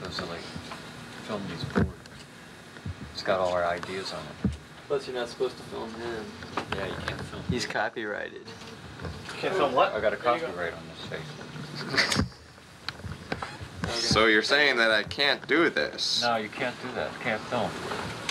supposed to like film these boards. It's got all our ideas on it. Plus, you're not supposed to film him. Yeah, you can't film. He's copyrighted. Can't film what? I got a copyright on this face. So you're saying that I can't do this? No, you can't do that. You can't film.